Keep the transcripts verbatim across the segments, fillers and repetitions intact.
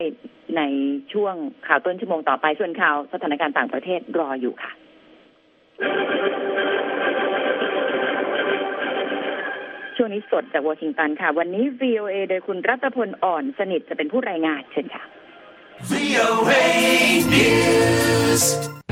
ในช่วงข่าวต้นชั่วโมงต่อไปส่วนข่าวสถานการณ์ต่างประเทศรออยู่ค่ะช่วงนี้สดจากวอชิงตันค่ะวันนี้ วี โอ เอ โดยคุณรัตพลอ่อนสนิทจะเป็นผู้รายงานเชิญค่ะ วี โอ เอ News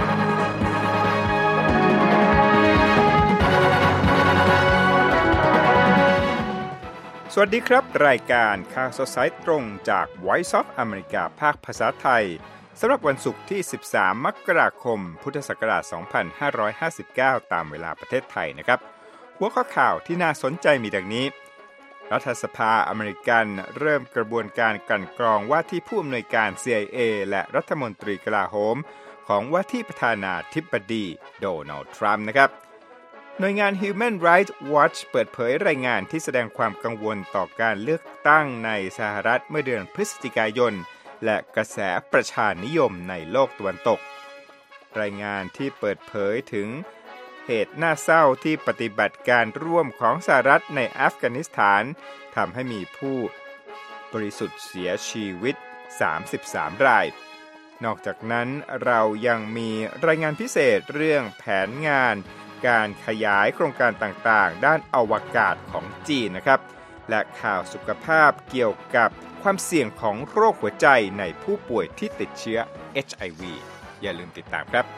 สวัสดีครับรายการข่าวสดสายตรงจาก Voice of America ภาคภาษาไทยสำหรับวันศุกร์ที่สิบสามมกราคมพุทธศักราชสองพันห้าร้อยห้าสิบเก้าตามเวลาประเทศไทยนะครับหัวข้อข่าวที่น่าสนใจมีดังนี้รัฐสภาอเมริกันเริ่มกระบวนการกลั่นกรองว่าที่ผู้อำนวยการ ซี ไอ เอ และรัฐมนตรีกลาโหมของว่าที่ประธานาธิบดีโดนัลด์ทรัมป์นะครับหน่วยงาน Human Rights Watch เปิดเผยรายงานที่แสดงความกังวลต่อการเลือกตั้งในสหรัฐเมื่อเดือนพฤศจิกายนและกระแสประชานิยมในโลกตะวันตกรายงานที่เปิดเผยถึงเหตุน่าเศร้าที่ปฏิบัติการร่วมของสหรัฐในอัฟกานิสถานทำให้มีผู้บริสุทธิ์เสียชีวิตสามสิบสามรายนอกจากนั้นเรายังมีรายงานพิเศษเรื่องแผนงานการขยายโครงการต่างๆด้านอวกาศของจีนนะครับและข่าวสุขภาพเกี่ยวกับความเสี่ยงของโรคหัวใจในผู้ป่วยที่ติดเชื้อ เอช ไอ วี อย่าลืมติดตามครับ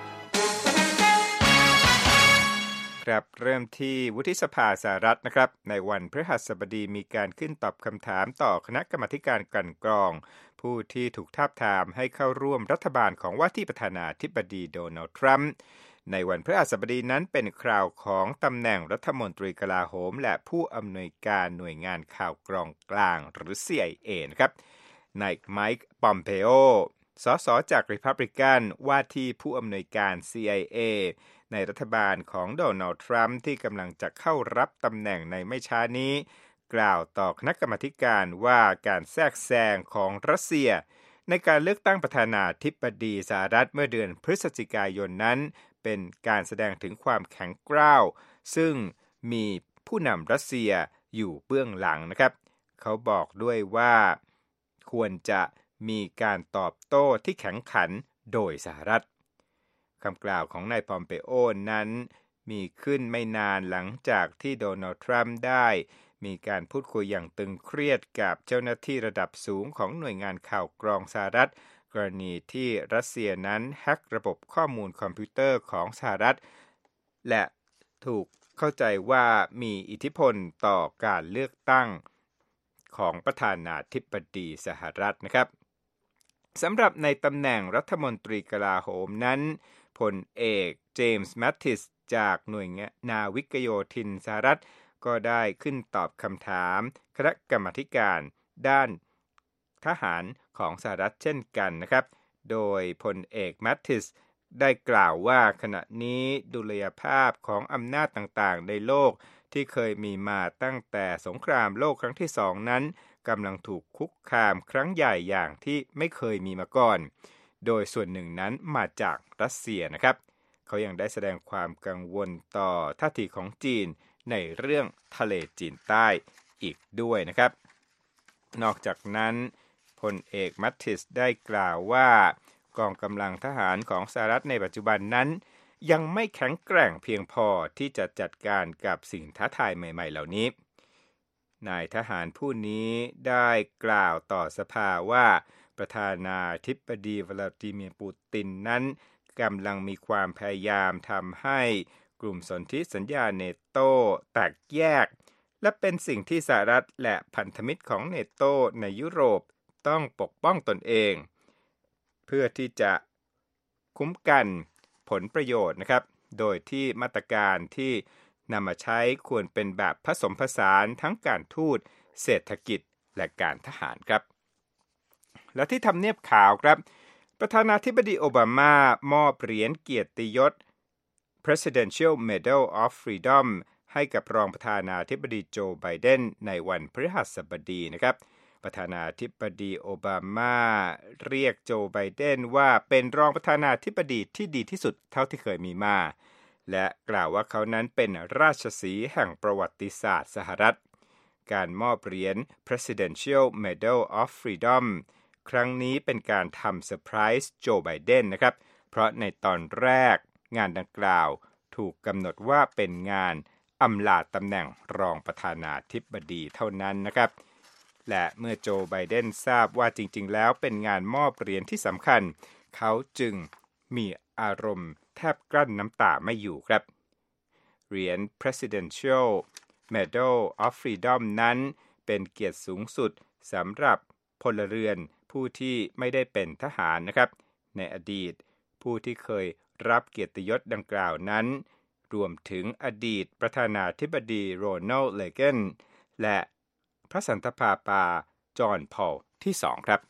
ครับเริ่มที่วุฒิสภาสหรัฐนะครับในวันพฤหัสบดีมีการขึ้นตอบคำถามต่อคณะกรรมาธิการกลั่นกรองผู้ที่ถูกทาบทามให้เข้าร่วมรัฐบาลของว่าที่ประธานาธิบดีโดนัลด์ทรัมป์ในวันพฤหัสบดีนั้นเป็นคราวของตำแหน่งรัฐมนตรีกลาโหมและผู้อำนวยการหน่วยงานข่าวกรองกลางหรือ ซี ไอ เอ นะครับนายไมค์ปอมเพโอสสจากริพับลิกันว่าที่ผู้อำนวยการ ซี ไอ เอ ในรัฐบาลของโดนัลด์ทรัมป์ที่กำลังจะเข้ารับตำแหน่งในไม่ช้านี้กล่าวต่อคณะกรรมาธิการว่าการแทรกแซงของรัสเซียในการเลือกตั้งประธานาธิบดีสหรัฐเมื่อเดือนพฤศจิกายนนั้นเป็นการแสดงถึงความแข็งกร้าวซึ่งมีผู้นำรัสเซียอยู่เบื้องหลังนะครับเขาบอกด้วยว่าควรจะมีการตอบโต้ที่แข็งขันโดยสหรัฐคำกล่าวของนายปอมเปโอนั้นมีขึ้นไม่นานหลังจากที่โดนัลด์ทรัมป์ได้มีการพูดคุยอย่างตึงเครียดกับเจ้าหน้าที่ระดับสูงของหน่วยงานข่าวกรองสหรัฐกรณีที่รัสเซียนั้นแฮ็กระบบข้อมูลคอมพิวเตอร์ของสหรัฐและถูกเข้าใจว่ามีอิทธิพลต่อการเลือกตั้งของประธานาธิบดีสหรัฐนะครับสำหรับในตำแหน่งรัฐมนตรีกลาโหมนั้นพลเอกเจมส์แมททิสจากหน่วยนาวิกโยธินสหรัฐก็ได้ขึ้นตอบคำถามคณะกรรมาธิการด้านทหารของสหรัฐเช่นกันนะครับโดยพลเอกแมททิสได้กล่าวว่าขณะนี้ดุลยภาพของอำนาจต่างๆในโลกที่เคยมีมาตั้งแต่สงครามโลกครั้งที่สองนั้นกำลังถูกคุกคามครั้งใหญ่อย่างที่ไม่เคยมีมาก่อนโดยส่วนหนึ่งนั้นมาจากรัสเซียนะครับเขายังได้แสดงความกังวลต่อท่าทีของจีนในเรื่องทะเลจีนใต้อีกด้วยนะครับนอกจากนั้นพลเอกมัตติสได้กล่าวว่ากองกำลังทหารของสหรัฐในปัจจุบันนั้นยังไม่แข็งแกร่งเพียงพอที่จะจัดการกับสิ่งท้าทายใหม่ๆเหล่านี้นายทหารผู้นี้ได้กล่าวต่อสภาว่าประธานาธิบดีวลาดิเมียร์ปูตินนั้นกำลังมีความพยายามทำให้กลุ่มสนธิสัญญาเนโตแตกแยกและเป็นสิ่งที่สหรัฐและพันธมิตรของเนโตในยุโรปต้องปกป้องตนเองเพื่อที่จะคุ้มกันผลประโยชน์นะครับโดยที่มาตรการที่นำมาใช้ควรเป็นแบบผสมผสานทั้งการทูตเศรษฐกิจและการทหารครับและที่ทำเนียบขาวครับประธานาธิบดีโอบามามอบเหรียญเกียรติยศ Presidential Medal of Freedom ให้กับรองประธานาธิบดีโจไบเดนในวันพฤหัสบดีนะครับประธานาธิบดีโอบามาเรียกโจไบเดนว่าเป็นรองประธานาธิบดีที่ดีที่สุดเท่าที่เคยมีมาและกล่าวว่าเขานั้นเป็นราชสีห์แห่งประวัติศาสตร์สหรัฐการมอบเหรียญ Presidential Medal of Freedom ครั้งนี้เป็นการทำเซอร์ไพรส์โจไบเดนนะครับเพราะในตอนแรกงานดังกล่าวถูกกำหนดว่าเป็นงานอำลาตำแหน่งรองประธานาธิบดีเท่านั้นนะครับและเมื่อโจไบเดนทราบว่าจริงๆแล้วเป็นงานมอบเหรียญที่สำคัญเขาจึงมีอารมณ์แทบกลั้นน้ำตาไม่อยู่ครับเหรียญ Presidential Medal of Freedom นั้นเป็นเกียรติสูงสุดสำหรับพลเรือนผู้ที่ไม่ได้เป็นทหารนะครับในอดีตผู้ที่เคยรับเกียรติยศดังกล่าวนั้นรวมถึงอดีตประธานาธิบดีโรนัลด์ เรแกนและพระสันตะปาปาจอห์น พอลที่สองครับ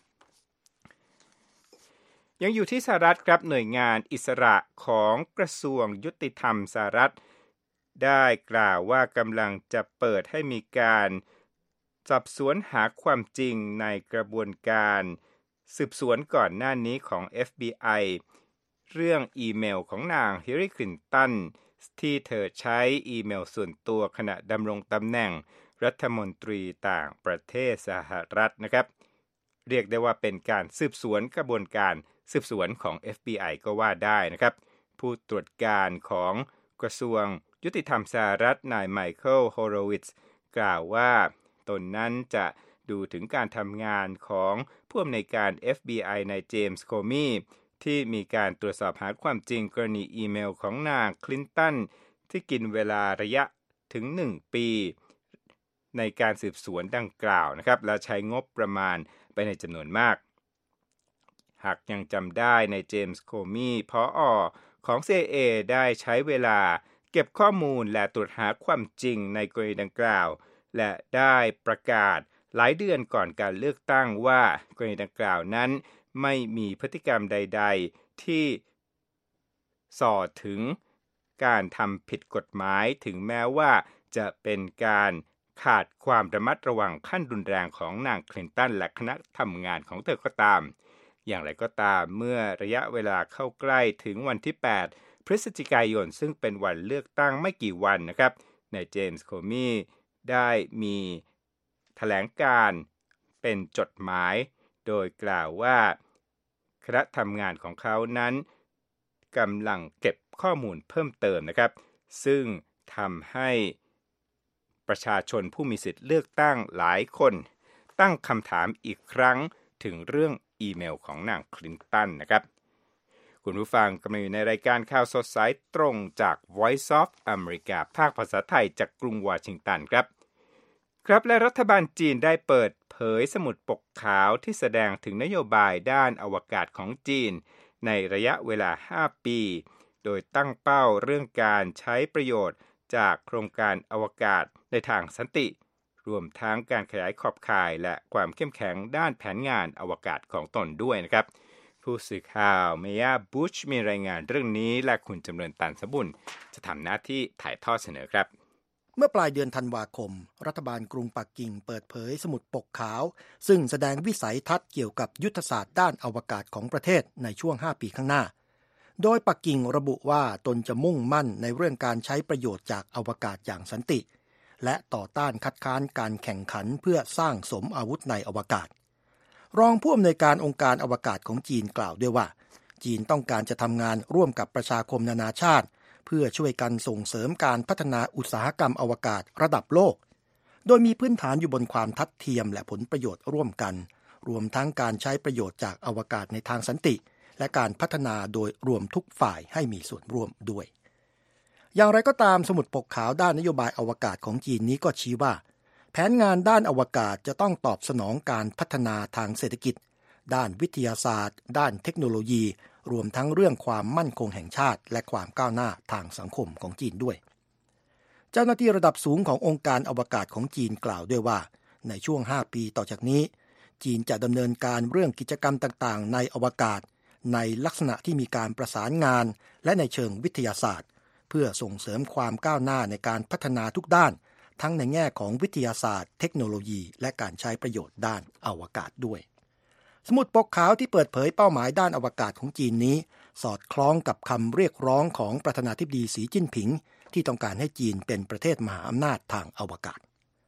ยังอยู่ที่สหรัฐครับหน่วยงานอิสระของกระทรวงยุติธรรมสหรัฐได้กล่าวว่ากำลังจะเปิดให้มีการสอบสวนหาความจริงในกระบวนการสืบสวนก่อนหน้านี้ของ เอฟ บี ไอ เรื่องอีเมลของนางฮิลลารี คลินตันที่เธอใช้อีเมลส่วนตัวขณะดำรงตำแหน่งรัฐมนตรีต่างประเทศสหรัฐนะครับเรียกได้ว่าเป็นการสืบสวนกระบวนการสืบสวนของ เอฟ บี ไอ ก็ว่าได้นะครับผู้ตรวจการของกระทรวงยุติธรรมสหรัฐนายไมเคิล โฮโรวิตซ์กล่าวว่าตนนั้นจะดูถึงการทำงานของผู้อำนวยการ เอฟ บี ไอ นายเจมส์ โคมีที่มีการตรวจสอบหาความจริงกรณีอีเมลของนางคลินตันที่กินเวลาระยะถึงหนึ่งปีในการสืบสวนดังกล่าวนะครับและใช้งบประมาณไปในจำนวนมากหากยังจำได้ในเจมส์ โคมีผอ.ของ ซี ไอ เอ ได้ใช้เวลาเก็บข้อมูลและตรวจหาความจริงในกรณีดังกล่าวและได้ประกาศหลายเดือนก่อนการเลือกตั้งว่ากรณีดังกล่าวนั้นไม่มีพฤติกรรมใดๆที่ส่อถึงการทำผิดกฎหมายถึงแม้ว่าจะเป็นการขาดความระมัดระวังขั้นรุนแรงของนางคลินตันและคณะทำงานของเธอก็ตามอย่างไรก็ตามเมื่อระยะเวลาเข้าใกล้ถึงวันที่แปดพฤศจิกายนซึ่งเป็นวันเลือกตั้งไม่กี่วันนะครับนายเจมส์ โคมีได้มีแถลงการเป็นจดหมายโดยกล่าวว่าคณะทำงานของเขานั้นกำลังเก็บข้อมูลเพิ่มเติมนะครับซึ่งทำให้ประชาชนผู้มีสิทธิ์เลือกตั้งหลายคนตั้งคำถามอีกครั้งถึงเรื่องอีเมลของนางคลินตันนะครับคุณผู้ฟังกำลังอยู่ในรายการข่าวสดสายตรงจาก Voice of America ภาคภาษาไทยจากกรุงวอชิงตันครับครับและรัฐบาลจีนได้เปิดเผยสมุดปกขาวที่แสดงถึงนโยบายด้านอวกาศของจีนในระยะเวลาห้าปีโดยตั้งเป้าเรื่องการใช้ประโยชน์จากโครงการอวกาศในทางสันติรวมทั้งการขยายขอบข่ายและความเข้มแข็งด้านแผนงานอวกาศของตนด้วยนะครับผู้สื่อข่าวเมียบุชมีรายงานเรื่องนี้และคุณจำเริญตันสบุญจะทำหน้าที่ถ่ายทอดเสนอครับเมื่อปลายเดือนธันวาคมรัฐบาลกรุงปักกิ่งเปิดเผยสมุดปกขาวซึ่งแสดงวิสัยทัศน์เกี่ยวกับยุทธศาสตร์ด้านอวกาศของประเทศในช่วงห้าปีข้างหน้าโดยปักกิ่งระบุว่าตนจะมุ่งมั่นในเรื่องการใช้ประโยชน์จากอวกาศอย่างสันติและต่อต้านคัดค้านการแข่งขันเพื่อสร้างสมอาวุธในอวกาศรองผู้อำนวยการองค์การอวกาศของจีนกล่าวด้วยว่าจีนต้องการจะทำงานร่วมกับประชาคมนานาชาติเพื่อช่วยกันส่งเสริมการพัฒนาอุตสาหกรรมอวกาศระดับโลกโดยมีพื้นฐานอยู่บนความทัดเทียมและผลประโยชน์ร่วมกันรวมทั้งการใช้ประโยชน์จากอวกาศในทางสันติและการพัฒนาโดยรวมทุกฝ่ายให้มีส่วนร่วมด้วยอย่างไรก็ตามสมุดปกขาวด้านนโยบายอวกาศของจีนนี้ก็ชี้ว่าแผนงานด้านอวกาศจะต้องตอบสนองการพัฒนาทางเศรษฐกิจด้านวิทยาศาสตร์ด้านเทคโนโลยีรวมทั้งเรื่องความมั่นคงแห่งชาติและความก้าวหน้าทางสังคมของจีนด้วยเจ้าหน้าที่ระดับสูงขององค์การอวกาศของจีนกล่าวด้วยว่าในช่วงห้าปีต่อจากนี้จีนจะดำเนินการเรื่องกิจกรรมต่างๆในอวกาศในลักษณะที่มีการประสานงานและในเชิงวิทยาศาสตร์เพื่อส่งเสริมความก้าวหน้าในการพัฒนาทุกด้านทั้งในแง่ของวิทยาศาสตร์เทคโนโลยีและการใช้ประโยชน์ด้านอวกาศด้วยสมุดปกขาวที่เปิดเผยเป้าหมายด้านอวกาศของจีนนี้สอดคล้องกับคำเรียกร้องของประธานาธิบดีสีจิ้นผิงที่ต้องการให้จีนเป็นประเทศมหาอำนาจทางอวกาศ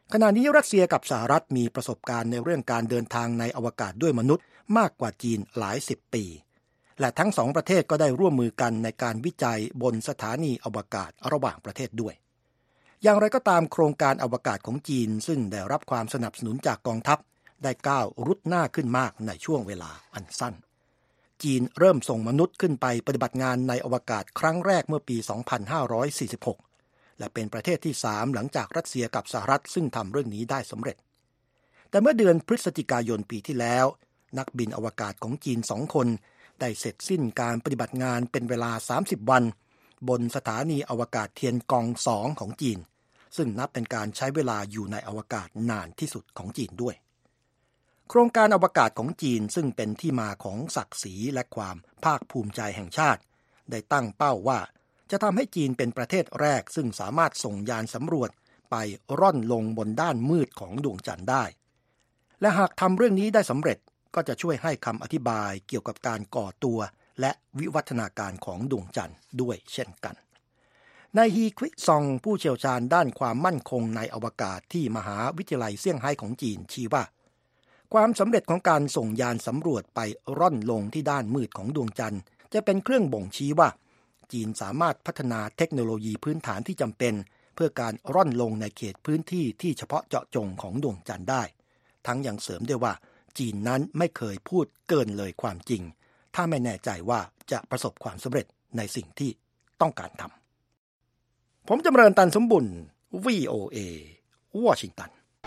ขณะนี้รัสเซียกับสหรัฐมีประสบการณ์ในเรื่องการเดินทางในอวกาศด้วยมนุษย์มากกว่าจีนหลายสิบปีและทั้งสองประเทศก็ได้ร่วมมือกันในการวิจัยบนสถานีอวกาศระหว่างประเทศด้วยอย่างไรก็ตามโครงการอวกาศของจีนซึ่งได้รับความสนับสนุนจากกองทัพได้ก้าวรุดหน้าขึ้นมากในช่วงเวลาอันสั้นจีนเริ่มส่งมนุษย์ขึ้นไปปฏิบัติงานในอวกาศครั้งแรกเมื่อปี สองพันห้าร้อยสี่สิบหก และเป็นประเทศที่สามหลังจากรัสเซียกับสหรัฐซึ่งทำเรื่องนี้ได้สำเร็จแต่เมื่อเดือนพฤศจิกายนปีที่แล้วนักบินอวกาศของจีนสองคนได้เสร็จสิ้นการปฏิบัติงานเป็นเวลาสามสิบวันบนสถานีอวกาศเทียนกองสองของจีนซึ่งนับเป็นการใช้เวลาอยู่ในอวกาศนานที่สุดของจีนด้วยโครงการอวกาศของจีนซึ่งเป็นที่มาของศักดิ์ศรีและความภาคภูมิใจแห่งชาติได้ตั้งเป้าว่าจะทำให้จีนเป็นประเทศแรกซึ่งสามารถส่งยานสำรวจไปร่อนลงบนด้านมืดของดวงจันทร์ได้และหากทำเรื่องนี้ได้สำเร็จก็จะช่วยให้คำอธิบายเกี่ยวกับการก่อตัวและวิวัฒนาการของดวงจันทร์ด้วยเช่นกันนายฮีควิซองผู้เชี่ยวชาญด้านความมั่นคงในอวกาศที่มหาวิทยาลัยเซี่ยงไฮ้ของจีนชี้ว่าความสำเร็จของการส่งยานสำรวจไปร่อนลงที่ด้านมืดของดวงจันทร์จะเป็นเครื่องบ่งชี้ว่าจีนสามารถพัฒนาเทคโนโลยีพื้นฐานที่จำเป็นเพื่อการร่อนลงในเขตพื้นที่ที่เฉพาะเจาะจงของดวงจันทร์ได้ทั้งยังเสริมด้วยว่าจีนนั้นไม่เคยพูดเกินเลยความจริงถ้าไม่แน่ใจว่าจะประสบความสำเร็จในสิ่งที่ต้องการทำผมจำเริญตันสมบุญ วี โอ เอ วอชิงตัน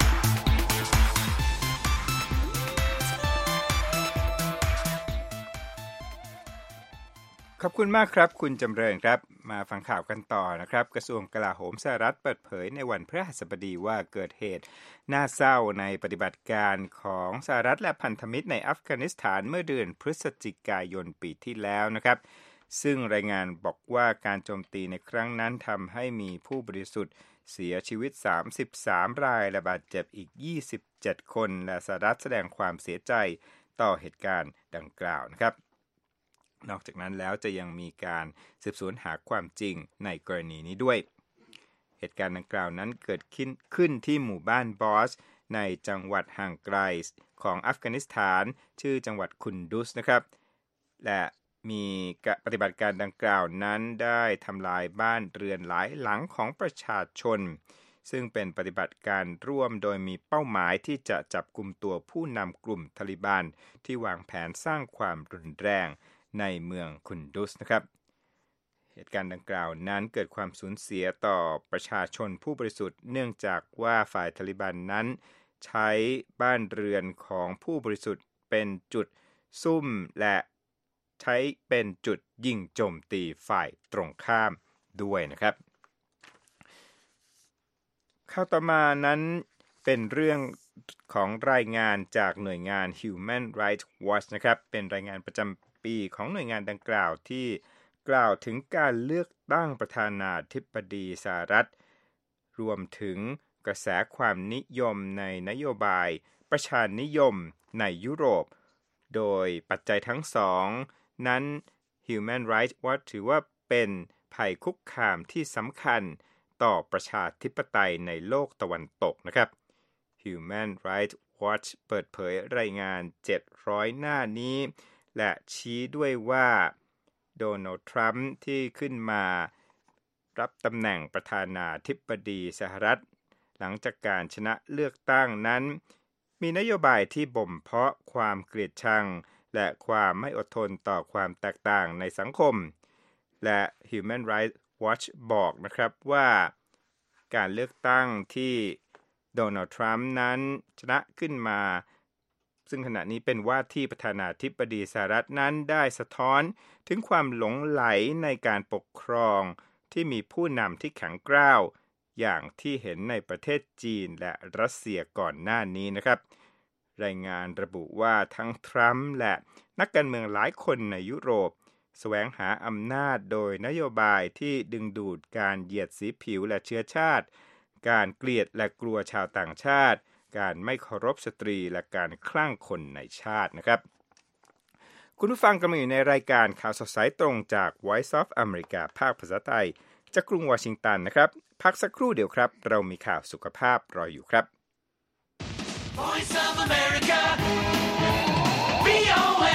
ขอบคุณมากครับคุณจำเริญครับมาฟังข่าวกันต่อนะครับกระทรวงกลาโหมสหรัฐเปิดเผยในวันพฤหัสบดีว่าเกิดเหตุน่าเศร้าในปฏิบัติการของสหรัฐและพันธมิตรในอัฟกานิสถานเมื่อเดือนพฤศจิกายนปีที่แล้วนะครับซึ่งรายงานบอกว่าการโจมตีในครั้งนั้นทำให้มีผู้บริสุทธิ์เสียชีวิตสามสิบสามรายและบาดเจ็บอีกยี่สิบเจ็ดคนและสหรัฐแสดงความเสียใจต่อเหตุการณ์ดังกล่าวนะครับนอกจากนั้นแล้วจะยังมีการสืบสวนหาความจริงในกรณีนี้ด้วยเหตุการณ์ดังกล่าวนั้นเกิดขึ้นขึ้นที่หมู่บ้านบอสในจังหวัดห่างไกลของอัฟกานิสถานชื่อจังหวัดคุนดุสนะครับและมีปฏิบัติการดังกล่าวนั้นได้ทำลายบ้านเรือนหลายหลังของประชาชนซึ่งเป็นปฏิบัติการร่วมโดยมีเป้าหมายที่จะจับกุมตัวผู้นำกลุ่มทาลิบันที่วางแผนสร้างความรุนแรงในเมืองคุนดุสนะครับเหตุการณ์ดังกล่าวนั้นเกิดความสูญเสียต่อประชาชนผู้บริสุทธิ์เนื่องจากว่าฝ่ายทาลิบันนั้นใช้บ้านเรือนของผู้บริสุทธิ์เป็นจุดซุ่มและใช้เป็นจุดยิงโจมตีฝ่ายตรงข้ามด้วยนะครับข่าวต่อมานั้นเป็นเรื่องของรายงานจากหน่วยงาน Human Rights Watch นะครับเป็นรายงานประจำปีของหน่วยงานดังกล่าวที่กล่าวถึงการเลือกตั้งประธานาธิบดีสหรัฐรวมถึงกระแสความนิยมในนโยบายประชานิยมในยุโรปโดยปัจจัยทั้งสองนั้น Human Rights Watch ถือว่าเป็นภัยคุกคามที่สำคัญต่อประชาธิปไตยในโลกตะวันตกนะครับ Human Rights Watch เปิดเผยรายงานเจ็ดร้อยหน้านี้และชี้ด้วยว่าโดนัลด์ทรัมป์ที่ขึ้นมารับตำแหน่งประธานาธิบดีสหรัฐหลังจากการชนะเลือกตั้งนั้นมีนโยบายที่บ่มเพาะความเกลียดชังและความไม่อดทนต่อความแตกต่างในสังคมและ Human Rights Watch บอกนะครับว่าการเลือกตั้งที่โดนัลด์ทรัมป์นั้นชนะขึ้นมาซึ่งขณะนี้เป็นว่าที่ประธานาธิบดีสหรัฐนั้นได้สะท้อนถึงความหลงไหลในการปกครองที่มีผู้นำที่แข็งกร้าวอย่างที่เห็นในประเทศจีนและรัสเซียก่อนหน้านี้นะครับรายงานระบุว่าทั้งทรัมป์และนักการเมืองหลายคนในยุโรปแสวงหาอำนาจโดยนโยบายที่ดึงดูดการเหยียดสีผิวและเชื้อชาติการเกลียดและกลัวชาวต่างชาติการไม่เคารพสตรีและการคลั่งคนในชาตินะครับคุณผู้ฟังกำลังอยู่ในรายการข่าวสดสายตรงจาก Voice of America ภาคภาษาไทยจากกรุงวอชิงตันนะครับพักสักครู่เดียวครับเรามีข่าวสุขภาพรออยู่ครับ Voice of America วี โอ เอ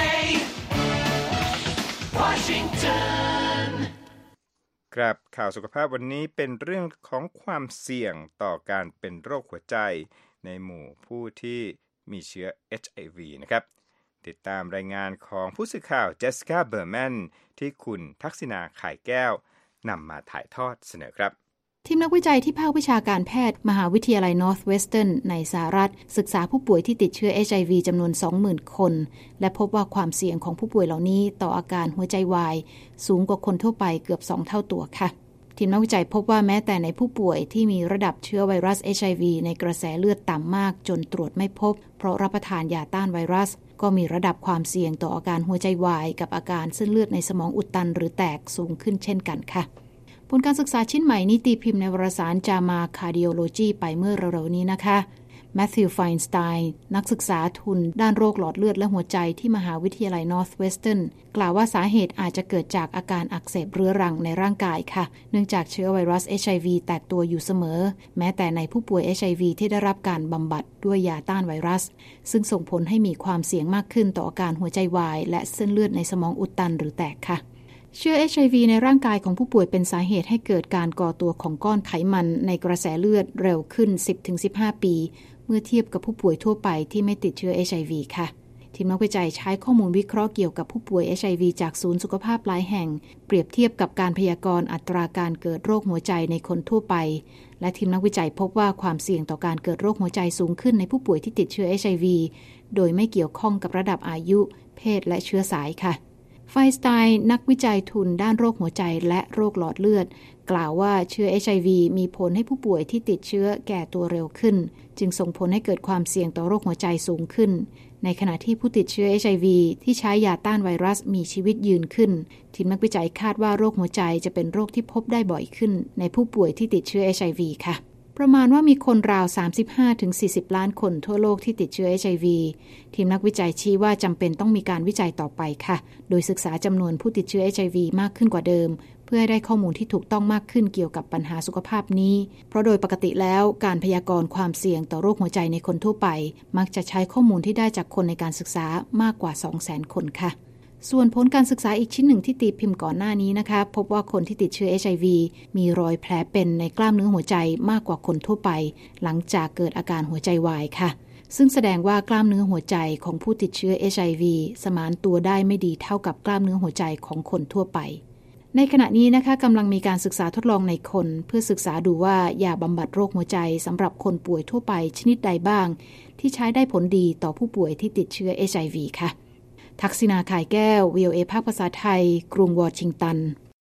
Washington ครับข่าวสุขภาพวันนี้เป็นเรื่องของความเสี่ยงต่อการเป็นโรคหัวใจในหมู่ผู้ที่มีเชื้อ เอช ไอ วี นะครับติดตามรายงานของผู้สื่อข่าวเจสสิก้าเบอร์แมนที่คุณทักษิณาข่ายแก้วนำมาถ่ายทอดเสนอครับทีมนักวิจัยที่ภาควิชาการแพทย์มหาวิทยาลัย Northwestern ในสหรัฐศึกษาผู้ป่วยที่ติดเชื้อ เอช ไอ วี จำนวน สองหมื่น คนและพบว่าความเสี่ยงของผู้ป่วยเหล่านี้ต่ออาการหัวใจวายสูงกว่าคนทั่วไปเกือบสองเท่าตัวค่ะทีมนักวิจัยพบว่าแม้แต่ในผู้ป่วยที่มีระดับเชื้อไวรัส เอช ไอ วี ในกระแสเลือดต่ำมากจนตรวจไม่พบเพราะรับประทานยาต้านไวรัสก็มีระดับความเสี่ยงต่ออาการหัวใจวายกับอาการเส้นเลือดในสมองอุดตันหรือแตกสูงขึ้นเช่นกันค่ะผลการศึกษาชิ้นใหม่นี้ตีพิมพ์ในวารสาร จามา คาร์ดิโอโลจี ไปเมื่อเร็วๆนี้นะคะแมทธิว ไฟน์สไตน์นักศึกษาทุนด้านโรคหลอดเลือดและหัวใจที่มหาวิทยาลัย Northwestern กล่าวว่าสาเหตุอาจจะเกิดจากอาการอักเสบเรื้อรังในร่างกายค่ะเนื่องจากเชื้อไวรัส เอช ไอ วี แตกตัวอยู่เสมอแม้แต่ในผู้ป่วย เอช ไอ วี ที่ได้รับการบำบัดด้วยยาต้านไวรัสซึ่งส่งผลให้มีความเสี่ยงมากขึ้นต่ออาการหัวใจวายและเส้นเลือดในสมองอุดตันหรือแตกค่ะเชื้อ เอช ไอ วี ในร่างกายของผู้ป่วยเป็นสาเหตุให้เกิดการก่อตัวของก้อนไขมันในกระแสเลือดเร็วขึ้น สิบถึงสิบห้า ปีเมื่อเทียบกับผู้ป่วยทั่วไปที่ไม่ติดเชื้อ เอช ไอ วี ค่ะทีมนักวิจัยใช้ข้อมูลวิเคราะห์เกี่ยวกับผู้ป่วย เอช ไอ วี จากศูนย์สุขภาพหลายแห่งเปรียบเทียบกับการพยากรณ์อัตราการเกิดโรคหัวใจในคนทั่วไปและทีมนักวิจัยพบว่าความเสี่ยงต่อการเกิดโรคหัวใจสูงขึ้นในผู้ป่วยที่ติดเชื้อ เอช ไอ วี โดยไม่เกี่ยวข้องกับระดับอายุเพศและเชื้อสายค่ะไฟน์สไตน์นักวิจัยทุนด้านโรคหัวใจและโรคหลอดเลือดกล่าวว่าเชื้อ เอช ไอ วี มีผลให้ผู้ป่วยที่ติดเชื้อแก่ตัวเร็วขึ้นจึงส่งผลให้เกิดความเสี่ยงต่อโรคหัวใจสูงขึ้นในขณะที่ผู้ติดเชื้อ เอช ไอ วี ที่ใช้ยาต้านไวรัสมีชีวิตยืนขึ้นทีมนักวิจัยคาดว่าโรคหัวใจจะเป็นโรคที่พบได้บ่อยขึ้นในผู้ป่วยที่ติดเชื้อ เอช ไอ วี ค่ะประมาณว่ามีคนราว สามสิบห้าถึงสี่สิบ ล้านคนทั่วโลกที่ติดเชื้อ เอช ไอ วี ทีมนักวิจัยชี้ว่าจำเป็นต้องมีการวิจัยต่อไปค่ะโดยศึกษาจำนวนผู้ติดเชื้อ เอช ไอ วี มากขึ้นกว่าเดิมเพื่อให้ได้ข้อมูลที่ถูกต้องมากขึ้นเกี่ยวกับปัญหาสุขภาพนี้เพราะโดยปกติแล้วการพยากรณ์ความเสี่ยงต่อโรคหัวใจในคนทั่วไปมักจะใช้ข้อมูลที่ได้จากคนในการศึกษามากกว่า สองแสน คนค่ะส่วนผลการศึกษาอีกชิ้นหนึ่งที่ตีพิมพ์ก่อนหน้านี้นะคะพบว่าคนที่ติดเชื้อ เอช ไอ วี มีรอยแผลเป็นในกล้ามเนื้อหัวใจมากกว่าคนทั่วไปหลังจากเกิดอาการหัวใจวายค่ะซึ่งแสดงว่ากล้ามเนื้อหัวใจของผู้ติดเชื้อ เอช ไอ วี สมานตัวได้ไม่ดีเท่ากับกล้ามเนื้อหัวใจของคนทั่วไปในขณะนี้นะคะกำลังมีการศึกษาทดลองในคนเพื่อศึกษาดูว่ายาบำบัดโรคหัวใจสำหรับคนป่วยทั่วไปชนิดใดบ้างที่ใช้ได้ผลดีต่อผู้ป่วยที่ติดเชื้อ เอช ไอ วี ค่ะทักษิณาข่ายแก้ว วี โอ เอ ภาคภาษาไทยกรุงวอชิงตัน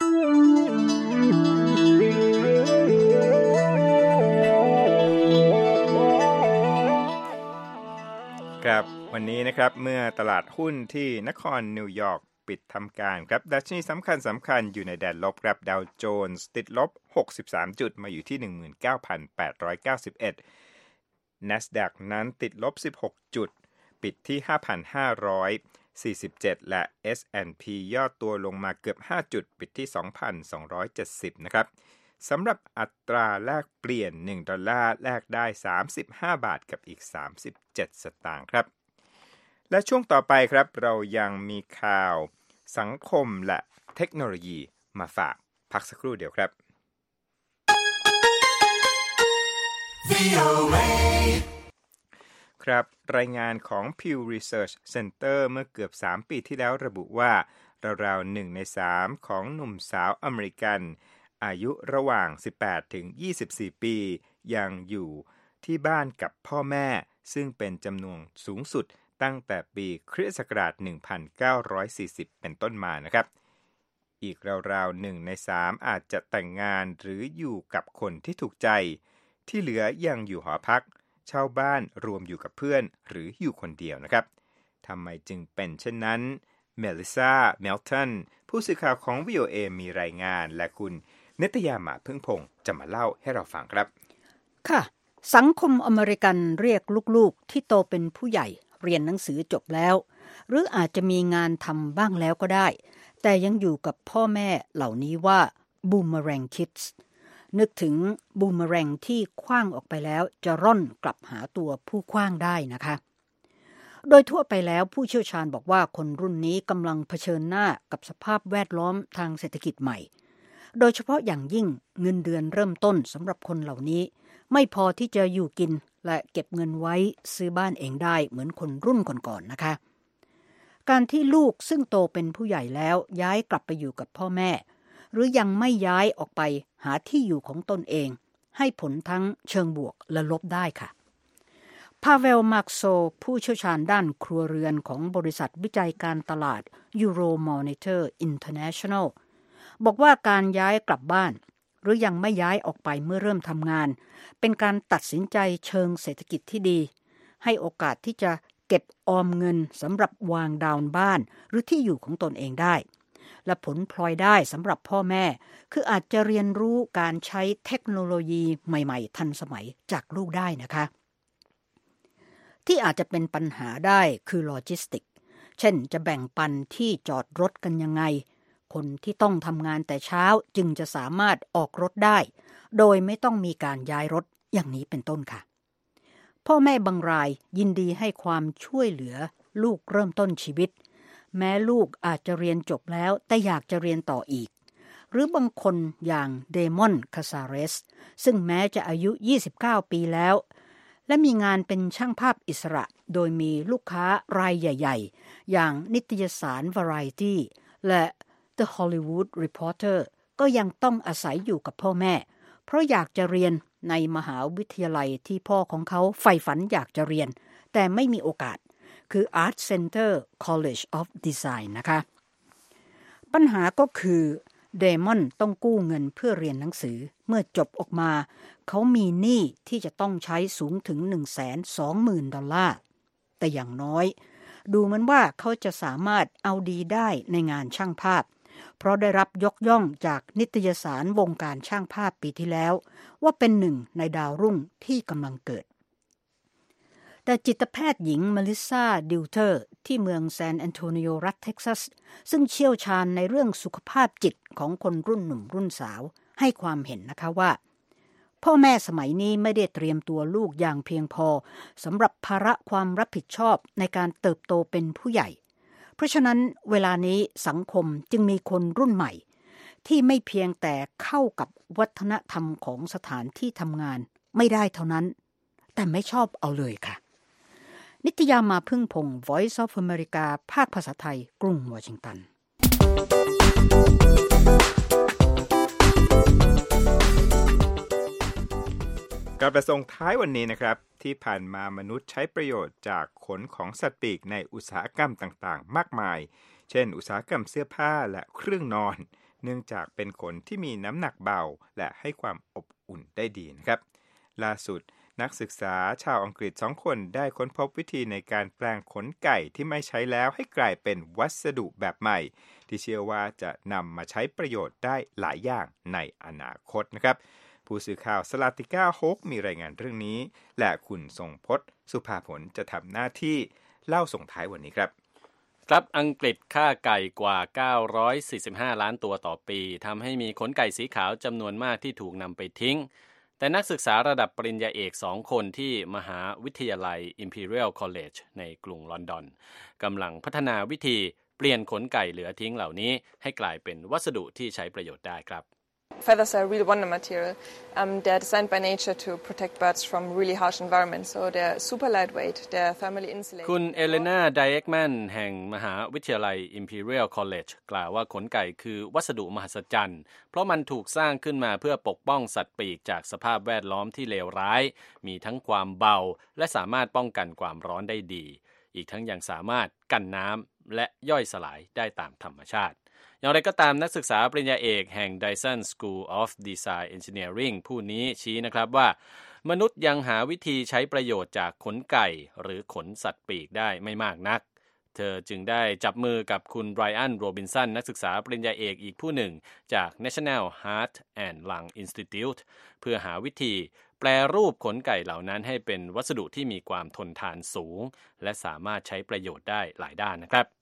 ครับวันนี้นะครับเมื่อตลาดหุ้นที่นครนิวยอร์กปิดทำการครับดัชนีสำคัญสำคัญอยู่ในแดนลบครับดาวโจนส์ติดลบหกสิบสามจุดมาอยู่ที่ หนึ่งหมื่นเก้าพันแปดร้อยเก้าสิบเอ็ด NASDAQ นั้นติดลบสิบหกจุดปิดที่ ห้าพันห้าร้อยสี่สิบเจ็ด และ เอส แอนด์ พี ย่อตัวลงมาเกือบห้าจุดปิดที่ สองพันสองร้อยเจ็ดสิบ นะครับสำหรับอัตราแลกเปลี่ยนหนึ่งดอลลาร์แลกได้สามสิบห้าบาทกับอีกสามสิบเจ็ดสตางค์ครับและช่วงต่อไปครับเรายังมีข่าวสังคมและเทคโนโลยีมาฝากพักสักครู่เดียวครับ วี โอ เอ ครับรายงานของ Pew Research Center เมื่อเกือบสามปีที่แล้วระบุว่าราวๆหนึ่งในสามของหนุ่มสาวอเมริกันอายุระหว่างสิบแปดถึงยี่สิบสี่ปียังอยู่ที่บ้านกับพ่อแม่ซึ่งเป็นจำนวนสูงสุดตั้งแต่ปีคริสต์ศักราชหนึ่งพันเก้าร้อยสี่สิบเป็นต้นมานะครับอีกราวๆหนึ่งในสามอาจจะแต่งงานหรืออยู่กับคนที่ถูกใจที่เหลือยังอยู่หอพักเช่าบ้านรวมอยู่กับเพื่อนหรืออยู่คนเดียวนะครับทำไมจึงเป็นเช่นนั้นเมลิซาเมลตันผู้สื่อข่าวของ วี โอ เอ มีรายงานและคุณเนตยามาพึ่งพงษ์จะมาเล่าให้เราฟังครับค่ะสังคมอเมริกันเรียกลูกๆที่โตเป็นผู้ใหญ่เรียนหนังสือจบแล้วหรืออาจจะมีงานทำบ้างแล้วก็ได้แต่ยังอยู่กับพ่อแม่เหล่านี้ว่า Boomerang Kids นึกถึงบูมเมอแรงที่ขว้างออกไปแล้วจะร่อนกลับหาตัวผู้ขว้างได้นะคะโดยทั่วไปแล้วผู้เชี่ยวชาญบอกว่าคนรุ่นนี้กำลังเผชิญหน้ากับสภาพแวดล้อมทางเศรษฐกิจใหม่โดยเฉพาะอย่างยิ่งเงินเดือนเริ่มต้นสำหรับคนเหล่านี้ไม่พอที่จะอยู่กินและเก็บเงินไว้ซื้อบ้านเองได้เหมือนคนรุ่นก่อนๆนะคะการที่ลูกซึ่งโตเป็นผู้ใหญ่แล้วย้ายกลับไปอยู่กับพ่อแม่หรือยังไม่ย้ายออกไปหาที่อยู่ของตนเองให้ผลทั้งเชิงบวกและลบได้ค่ะพาเวลมาร์กโซผู้เชี่ยวชาญด้านครัวเรือนของบริษัทวิจัยการตลาด Euromonitor International บอกว่าการย้ายกลับบ้านหรือยังไม่ย้ายออกไปเมื่อเริ่มทำงานเป็นการตัดสินใจเชิงเศรษฐกิจที่ดีให้โอกาสที่จะเก็บออมเงินสำหรับวางดาวน์บ้านหรือที่อยู่ของตนเองได้และผลพลอยได้สำหรับพ่อแม่คืออาจจะเรียนรู้การใช้เทคโนโลยีใหม่ๆทันสมัยจากลูกได้นะคะที่อาจจะเป็นปัญหาได้คือโลจิสติกเช่นจะแบ่งปันที่จอดรถกันยังไงคนที่ต้องทำงานแต่เช้าจึงจะสามารถออกรถได้โดยไม่ต้องมีการย้ายรถอย่างนี้เป็นต้นค่ะพ่อแม่บางรายยินดีให้ความช่วยเหลือลูกเริ่มต้นชีวิตแม้ลูกอาจจะเรียนจบแล้วแต่อยากจะเรียนต่ออีกหรือบางคนอย่างเดมอนคาซาเรสซึ่งแม้จะอายุยี่สิบเก้าปีแล้วและมีงานเป็นช่างภาพอิสระโดยมีลูกค้ารายใหญ่ๆอย่างนิตยสาร Variety และ The Hollywood Reporter ก็ยังต้องอาศัยอยู่กับพ่อแม่เพราะอยากจะเรียนในมหาวิทยาลัยที่พ่อของเขาใฝ่ฝันอยากจะเรียนแต่ไม่มีโอกาสคือ Art Center College of Design นะคะปัญหาก็คือเดมอนต้องกู้เงินเพื่อเรียนหนังสือเมื่อจบออกมาเขามีหนี้ที่จะต้องใช้สูงถึง หนึ่งแสนสองหมื่น ดอลลาร์แต่อย่างน้อยดูเหมือนว่าเขาจะสามารถเอาดีได้ในงานช่างภาพเพราะได้รับยกย่องจากนิตยสารวงการช่างภาพปีที่แล้วว่าเป็นหนึ่งในดาวรุ่งที่กำลังเกิดแต่จิตแพทย์หญิงเมลิซาดิวเตอร์ที่เมืองแซนแอนโทนิโอรัฐเท็กซัสซึ่งเชี่ยวชาญในเรื่องสุขภาพจิตของคนรุ่นหนุ่มรุ่นสาวให้ความเห็นนะคะว่าพ่อแม่สมัยนี้ไม่ได้เตรียมตัวลูกอย่างเพียงพอสำหรับภาระความรับผิดชอบในการเติบโตเป็นผู้ใหญ่เพราะฉะนั้นเวลานี้สังคมจึงมีคนรุ่นใหม่ที่ไม่เพียงแต่เข้ากับวัฒนธรรมของสถานที่ทำงานไม่ได้เท่านั้นแต่ไม่ชอบเอาเลยค่ะนิตยามาพึ่งพงศ์ Voice of America ภาคภาษาไทยกรุงวอชิงตันกลับมาส่งท้ายวันนี้นะครับที่ผ่านมามนุษย์ใช้ประโยชน์จากขนของสัตว์ปีกในอุตสาหกรรมต่างๆมากมายเช่นอุตสาหกรรมเสื้อผ้าและเครื่องนอนเนื่องจากเป็นขนที่มีน้ำหนักเบาและให้ความอบอุ่นได้ดีนะครับล่าสุดนักศึกษาชาวอังกฤษสองคนได้ค้นพบวิธีในการแปลงขนไก่ที่ไม่ใช้แล้วให้กลายเป็นวัสดุแบบใหม่ที่เชื่อว่าจะนำมาใช้ประโยชน์ได้หลายอย่างในอนาคตนะครับผู้สื่อข่าวสลาติก้าโฮกมีรายงานเรื่องนี้และคุณทรงพจน์สุภาผลจะทำหน้าที่เล่าส่งท้ายวันนี้ครับครับอังกฤษฆ่าไก่กว่าเก้าร้อยสี่สิบห้าล้านตัวต่อปีทำให้มีขนไก่สีขาวจำนวนมากที่ถูกนำไปทิ้งแต่นักศึกษาระดับปริญญาเอกสองคนที่มหาวิทยาลัย Imperial College ในกรุงลอนดอนกำลังพัฒนาวิธีเปลี่ยนขนไก่เหลือทิ้งเหล่านี้ให้กลายเป็นวัสดุที่ใช้ประโยชน์ได้ครับ Feathers are a real wonder material. Um, they're designed by nature to protect birds from really harsh environments. So they're super lightweight. They're thermally insulated. คุณเอเลนาไดเอ็กแมนแห่งมหาวิทยาลัย Imperial College กล่าวว่าขนไก่คือวัสดุมหัศจรรย์เพราะมันถูกสร้างขึ้นมาเพื่อปกป้องสัตว์ปีกจากสภาพแวดล้อมที่เลวร้ายมีทั้งความเบาและสามารถป้องกันความร้อนได้ดีอีกทั้งยังสามารถกันน้ำและย่อยสลายได้ตามธรรมชาติอย่างไรก็ตามนักศึกษาปริญญาเอกแห่ง Dyson School of Design Engineering ผู้นี้ชี้นะครับว่ามนุษย์ยังหาวิธีใช้ประโยชน์จากขนไก่หรือขนสัตว์ปีกได้ไม่มากนักเธอจึงได้จับมือกับคุณไบรอันโรบินสันนักศึกษาปริญญาเอกอีกผู้หนึ่งจาก National Heart and Lung Institute เพื่อหาวิธีแปรรูปขนไก่เหล่านั้นให้เป็นวัสดุที่มีความทนทานสูงและสามารถใช้ประโยชน์ได้หลายด้านนะครับ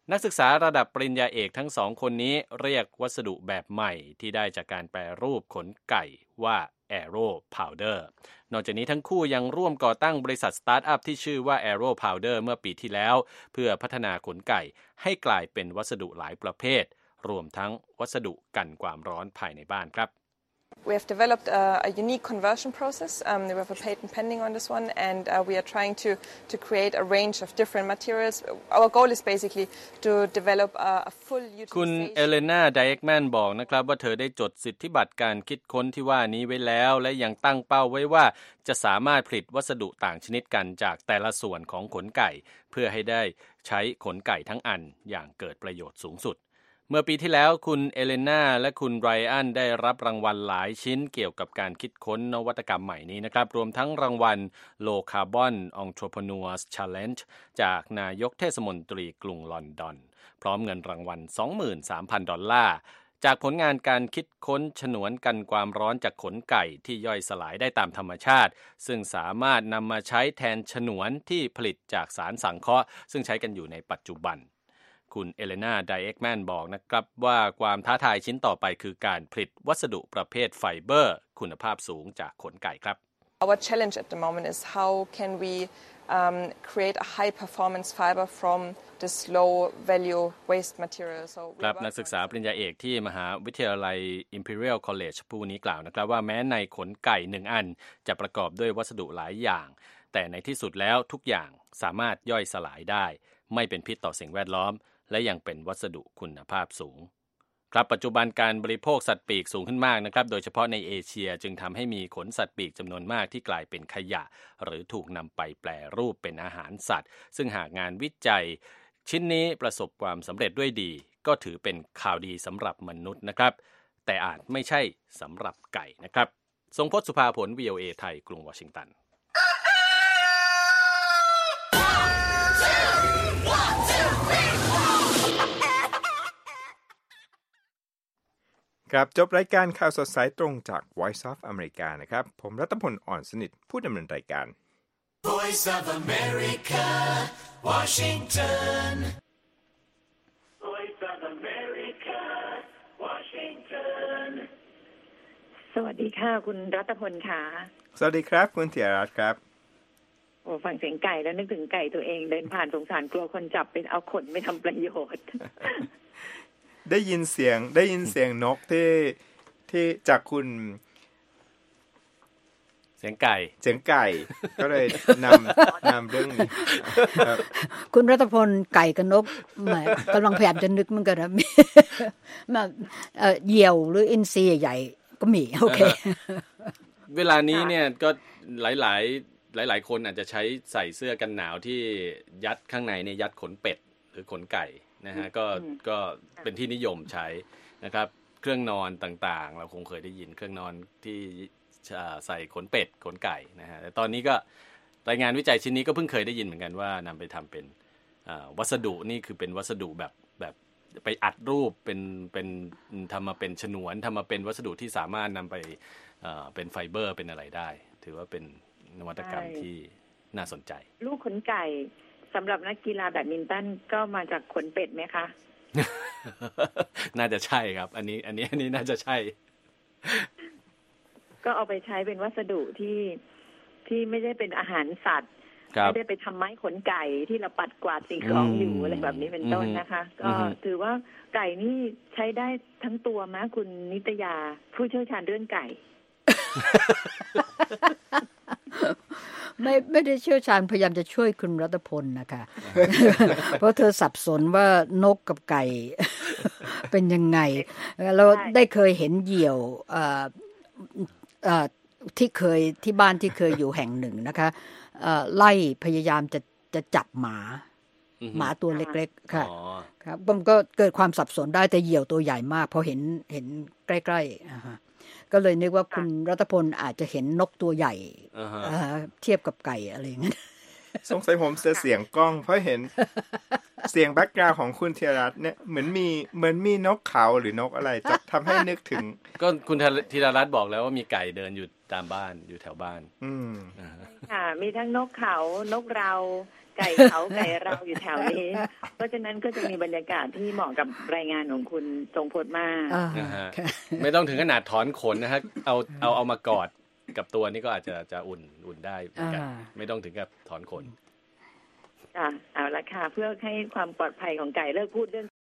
นักศึกษาระดับปริญญาเอกทั้งสองคนนี้เรียกวัสดุแบบใหม่ที่ได้จากการแปรรูปขนไก่ว่า Aero Powder นอกจากนี้ทั้งคู่ยังร่วมก่อตั้งบริษัทสตาร์ทอัพที่ชื่อว่า Aero Powder เมื่อปีที่แล้วเพื่อพัฒนาขนไก่ให้กลายเป็นวัสดุหลายประเภทรวมทั้งวัสดุกันความร้อนภายในบ้านครับ We have developed a, a unique conversion process. Um, we have a patent pending on this one, and uh, we are trying to, to create a range of different materials. Our goal is basically to develop a, a full utilization. คุณเอเลนาไดเอ็กแมนบอกนะครับว่าเธอได้จดสิทธิบัตรการคิดค้นที่ว่านี้ไว้แล้วและยังตั้งเป้าไว้ว่าจะสามารถผลิตวัสดุต่างชนิดกันจากแต่ละส่วนของขนไก่เพื่อให้ได้ใช้ขนไก่ทั้งอันอย่างเกิดประโยชน์สูงสุดเมื่อปีที่แล้วคุณเอเลนาและคุณไรอันได้รับรางวัลหลายชิ้นเกี่ยวกับการคิดค้นนวัตกรรมใหม่นี้นะครับรวมทั้งรางวัล Low Carbon Entrepreneurs Challenge จากนายกเทศมนตรีกรุงลอนดอนพร้อมเงินรางวัล สองหมื่นสามพัน ดอลลาร์จากผลงานการคิดค้นฉนวนกันความร้อนจากขนไก่ที่ย่อยสลายได้ตามธรรมชาติซึ่งสามารถนำมาใช้แทนฉนวนที่ผลิตจากสารสังเคราะห์ซึ่งใช้กันอยู่ในปัจจุบันคุณเอเลนาไดเอ็กแมนบอกนะครับว่าความท้าทายชิ้นต่อไปคือการผลิตวัสดุประเภทไฟเบอร์คุณภาพสูงจากขนไก่ครับ Our challenge at the moment is how can we um, create a high performance fiber from this low value waste material. So ครับนักศึกษาปริญญาเอกที่มหาวิทยาลัย Imperial College ผู้นี้กล่าวนะครับว่าแม้ในขนไก่หนึ่งอันจะประกอบด้วยวัสดุหลายอย่างแต่ในที่สุดแล้วทุกอย่างสามารถย่อยสลายได้ไม่เป็นพิษต่อสิ่งแวดล้อมและยังเป็นวัสดุคุณภาพสูงครับปัจจุบันการบริโภคสัตว์ปีกสูงขึ้นมากนะครับโดยเฉพาะในเอเชียจึงทำให้มีขนสัตว์ปีกจำนวนมากที่กลายเป็นขยะหรือถูกนำไปแปรรูปเป็นอาหารสัตว์ซึ่งหากงานวิจัยชิ้นนี้ประสบความสำเร็จด้วยดีก็ถือเป็นข่าวดีสำหรับมนุษย์นะครับแต่อาจไม่ใช่สำหรับไก่นะครับทรงพจน์สุภาผล วี โอ เอ ไทยกรุงวอชิงตันครับจบรายการข่าวสดสายตรงจาก Voice of America นะครับผมรัตพลอ่อนสนิทผู้ดำเนินรายการ Voice of America Washington Voice of America Washington สวัสดีค่ะคุณรัตพลค่ะสวัสดีครับคุณเถียรัตน์ครับโอ้ฟังเสียงไก่แล้วนึกถึงไก่ตัวเองเดินผ่านสงสารกลัวคนจับไปเอาขนไปทำประโยชน์ได้ยินเสียงได้ยินเสียงนกที่ที่จากคุณเสียงไก่เสียงไก่ก็เลยนำนำเรื่องนี้คุณรัตพลไก่กับนกแหมกำลังพยายามจะนึกเหมือนกันนะมาเอ่อเหยี่ยวหรืออินทรีใหญ่ก็มีโอเคเวลานี้เนี่ยก็หลายๆหลายๆคนอาจจะใช้ใส่เสื้อกันหนาวที่ยัดข้างในเนี่ยยัดขนเป็ดหรือขนไก่นะฮะก็ก็เป็นที่นิยมใช้นะครับเครื่องนอนต่างๆเราคงเคยได้ยินเครื่องนอนที่ใส่ขนเป็ดขนไก่นะฮะแต่ตอนนี้ก็รายงานวิจัยชิ้นนี้ก็เพิ่งเคยได้ยินเหมือนกันว่านำไปทำเป็นวัสดุนี่คือเป็นวัสดุแบบแบบไปอัดรูปเป็นเป็นทำมาเป็นฉนวนทำมาเป็นวัสดุที่สามารถนำไปเป็นไฟเบอร์เป็นอะไรได้ถือว่าเป็นนวัตกรรมที่น่าสนใจลูกขนไก่สำหรับนักกีฬาแบดมินตันก็มาจากขนเป็ดไหมคะน่าจะใช่ครับอันนี้อันนี้อันนี้น่าจะใช่ก็เอาไปใช้เป็นวัสดุที่ที่ไม่ได้เป็นอาหารสัตว์ไม่ได้ไปทำไม้ขนไก่ที่เราปัดกวาดสิ่งของอยู่อะไรแบบนี้เป็นต้นนะคะก็ถือว่าไก่นี่ใช้ได้ทั้งตัวไหมคุณนิตยาผู้เชี่ยวชาญเรื่องไก่ไม่ไม่ได้เชี่ยวชาญพยายามจะช่วยคุณรัตพลนะคะเพราะเธอสับสนว่านกกับไก่เป็นยังไงเราได้เคยเห็นเหยี่ยวที่เคยที่บ้านที่เคยอยู่แห่งหนึ่งนะคะไล่พยายามจะจะจับหมาหมาตัวเล็กๆค่ะครับผมก็เกิดความสับสนได้แต่เหยี่ยวตัวใหญ่มากพอเห็นเห็นใกล้ๆก็เลยนึกว่าคุณรัตพลอาจจะเห็นนกตัวใหญ่ uh-huh. เทียบกับไก่อะไรอย่างนั้นสงสัยผมจะเสียงกล้องเพราะเห็นเสียงแบ็คกราวด์ของคุณธีรรัตน์เนี่ยเหมือนมีเหมือนมีนกเขาหรือนกอะไรจะทำให้นึกถึงก็คุณธีรรัตน์บอกแล้วว่ามีไก่เดินอยู่ตามบ้านอยู่แถวบ้านอืมค่ะมีทั้งนกเขานกเราไก่เขาไก่เราอยู่แถวนี้เพราะฉะนั้นก็จะมีบรรยากาศที่เหมาะกับรายงานของคุณทรงพจน์มากนะฮะไม่ต้องถึงขนาดถอนขนนะฮะเอาเอาเอามากอดกับตัวนี่ก็อาจจะจะอุ่นอุ่นได้เหมือนกันไม่ต้องถึงกับถอนขนอ่ะเอาละค่ะเพื่อให้ความปลอดภัยของไก่เลิกพูดเรื่อง